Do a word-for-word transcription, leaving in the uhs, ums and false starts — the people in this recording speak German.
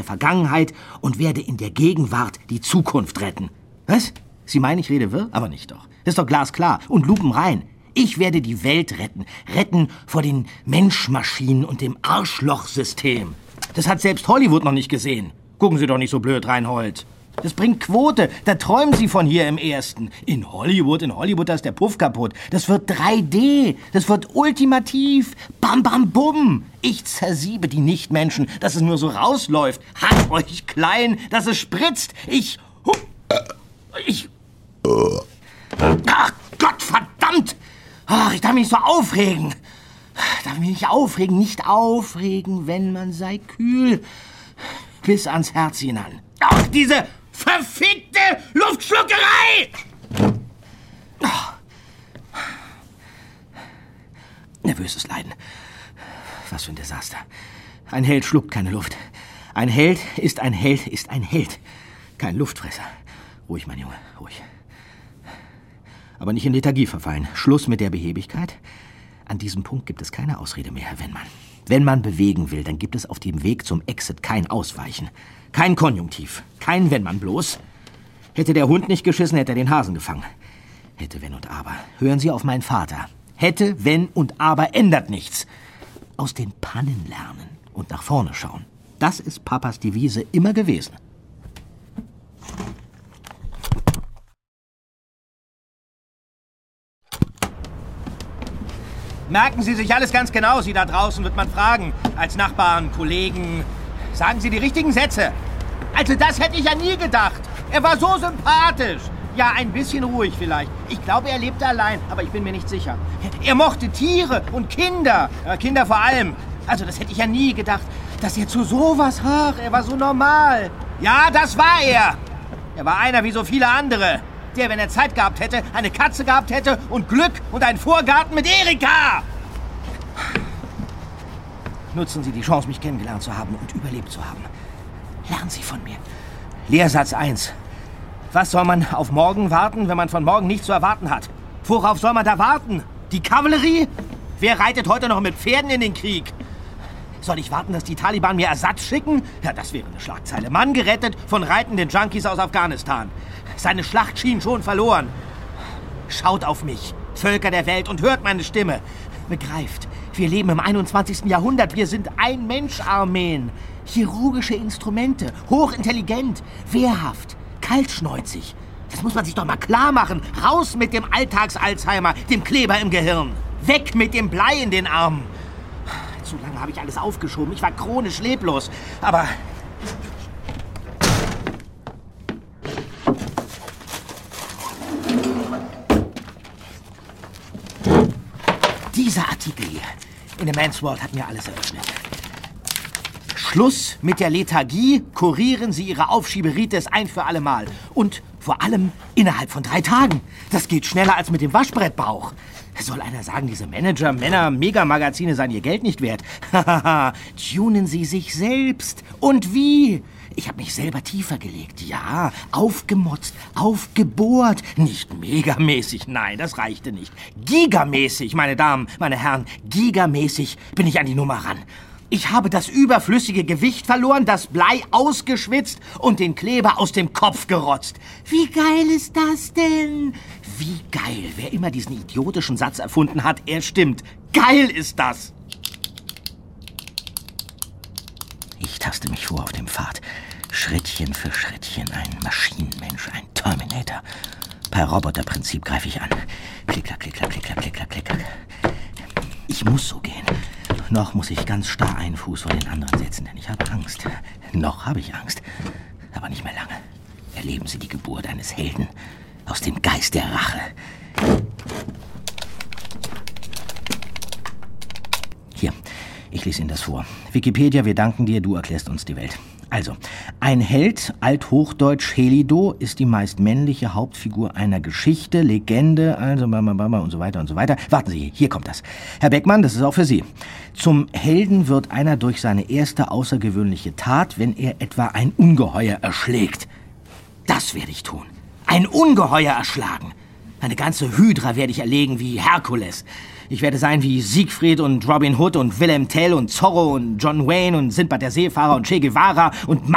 Vergangenheit und werde in der Gegenwart die Zukunft retten. Was? Sie meinen, ich rede wirr? Aber nicht doch. Das ist doch glasklar und lupenrein. Ich werde die Welt retten. Retten vor den Menschmaschinen und dem Arschlochsystem. Das hat selbst Hollywood noch nicht gesehen. Gucken Sie doch nicht so blöd, Reinhold. Das bringt Quote. Da träumen Sie von hier im Ersten. In Hollywood, in Hollywood, da ist der Puff kaputt. Das wird drei D. Das wird ultimativ. Bam, bam, bum. Ich zersiebe die Nichtmenschen, dass es nur so rausläuft. Halt euch klein, dass es spritzt. Ich... Ich... Ach Gott, verdammt! Ach, ich darf mich nicht so aufregen. Ich darf mich nicht aufregen, nicht aufregen, wenn man sei kühl. Bis ans Herz hinein. Ach, diese verfickte Luftschluckerei! Oh. Nervöses Leiden. Was für ein Desaster. Ein Held schluckt keine Luft. Ein Held ist ein Held ist ein Held. Kein Luftfresser. Ruhig, mein Junge, ruhig. Aber nicht in Lethargie verfallen. Schluss mit der Behebigkeit. An diesem Punkt gibt es keine Ausrede mehr, Herr Wennmann. Wenn man bewegen will, dann gibt es auf dem Weg zum Exit kein Ausweichen. Kein Konjunktiv. Kein Wenn man bloß. Hätte der Hund nicht geschissen, hätte er den Hasen gefangen. Hätte, wenn und aber. Hören Sie auf meinen Vater. Hätte, wenn und aber ändert nichts. Aus den Pannen lernen und nach vorne schauen. Das ist Papas Devise immer gewesen. Merken Sie sich alles ganz genau, Sie da draußen, wird man fragen. Als Nachbarn, Kollegen. Sagen Sie die richtigen Sätze. Also das hätte ich ja nie gedacht. Er war so sympathisch. Ja, ein bisschen ruhig vielleicht. Ich glaube, er lebte allein, aber ich bin mir nicht sicher. Er mochte Tiere und Kinder. Ja, Kinder vor allem. Also das hätte ich ja nie gedacht, dass er zu sowas... Ach, er war so normal. Ja, das war er. Er war einer wie so viele andere. Der, wenn er Zeit gehabt hätte, eine Katze gehabt hätte und Glück und einen Vorgarten mit Erika. Nutzen Sie die Chance, mich kennengelernt zu haben und überlebt zu haben. Lernen Sie von mir. Lehrsatz eins. Was soll man auf morgen warten, wenn man von morgen nichts zu erwarten hat? Worauf soll man da warten? Die Kavallerie? Wer reitet heute noch mit Pferden in den Krieg? Soll ich warten, dass die Taliban mir Ersatz schicken? Ja, das wäre eine Schlagzeile. Mann gerettet von reitenden Junkies aus Afghanistan. Seine Schlacht schien schon verloren. Schaut auf mich, Völker der Welt, und hört meine Stimme. Begreift, wir leben im einundzwanzigsten Jahrhundert. Wir sind ein Mensch-Armeen. Chirurgische Instrumente, hochintelligent, wehrhaft, kaltschnäuzig. Das muss man sich doch mal klar machen. Raus mit dem Alltags-Alzheimer, dem Kleber im Gehirn. Weg mit dem Blei in den Armen. Zu lange habe ich alles aufgeschoben. Ich war chronisch leblos. Aber... Dieser Artikel hier in The Man's World hat mir alles eröffnet. Schluss mit der Lethargie, kurieren Sie Ihre Aufschieberitis ein für alle Mal. Und vor allem innerhalb von drei Tagen. Das geht schneller als mit dem Waschbrettbauch. Soll einer sagen, diese Manager, Männer, Megamagazine seien ihr Geld nicht wert? Hahaha, tunen Sie sich selbst. Und wie? Ich habe mich selber tiefer gelegt. Ja, aufgemotzt, aufgebohrt. Nicht megamäßig, nein, das reichte nicht. Gigamäßig, meine Damen, meine Herren, gigamäßig bin ich an die Nummer ran. Ich habe das überflüssige Gewicht verloren, das Blei ausgeschwitzt und den Kleber aus dem Kopf gerotzt. Wie geil ist das denn? Wie geil. Wer immer diesen idiotischen Satz erfunden hat, er stimmt. Geil ist das. Ich taste mich vor auf dem Pfad. Schrittchen für Schrittchen. Ein Maschinenmensch, ein Terminator. Per Roboterprinzip greife ich an. Klicker, klicker, klicker, klicker, klicker. Ich muss so gehen. Noch muss ich ganz starr einen Fuß vor den anderen setzen, denn ich habe Angst. Noch habe ich Angst. Aber nicht mehr lange. Erleben Sie die Geburt eines Helden aus dem Geist der Rache. Hier, ich lese Ihnen das vor. Wikipedia, wir danken dir, du erklärst uns die Welt. Also, ein Held, althochdeutsch Helido, ist die meist männliche Hauptfigur einer Geschichte, Legende, also blablabla und so weiter und so weiter. Warten Sie, hier kommt das. Herr Beckmann, das ist auch für Sie. Zum Helden wird einer durch seine erste außergewöhnliche Tat, wenn er etwa ein Ungeheuer erschlägt. Das werde ich tun. Ein Ungeheuer erschlagen. Eine ganze Hydra werde ich erlegen wie Herkules. Ich werde sein wie Siegfried und Robin Hood und Willem Tell und Zorro und John Wayne und Sindbad der Seefahrer und Che Guevara und